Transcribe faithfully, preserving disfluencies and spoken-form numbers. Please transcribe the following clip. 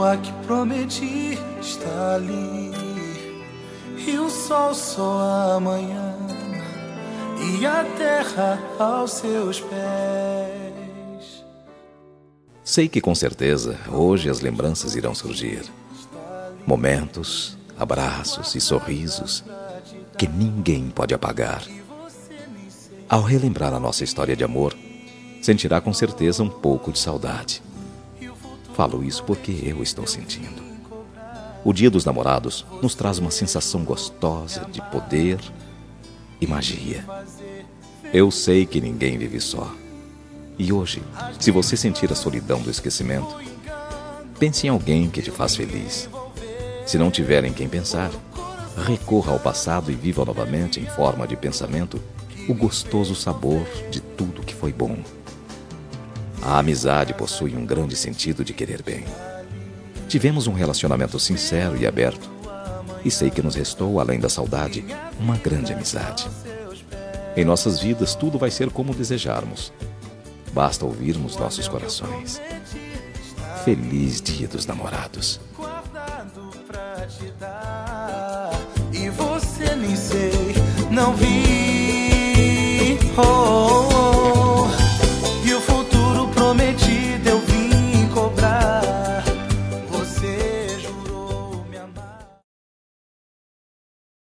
lua que prometi está ali, e o sol só amanhã, e a terra aos seus pés. Sei que com certeza hoje as lembranças irão surgir. Momentos, abraços e sorrisos que ninguém pode apagar. Ao relembrar a nossa história de amor, sentirá com certeza um pouco de saudade. Falo isso porque eu estou sentindo. O Dia dos Namorados nos traz uma sensação gostosa de poder e magia. Eu sei que ninguém vive só. E hoje, se você sentir a solidão do esquecimento, pense em alguém que te faz feliz. Se não tiver em quem pensar, recorra ao passado e viva novamente em forma de pensamento o gostoso sabor de tudo que foi bom. A amizade possui um grande sentido de querer bem. Tivemos um relacionamento sincero e aberto, e sei que nos restou, além da saudade, uma grande amizade. Em nossas vidas tudo vai ser como desejarmos. Basta ouvirmos nossos corações. Feliz Dia dos Namorados. E você nem sei, não vi. Oh.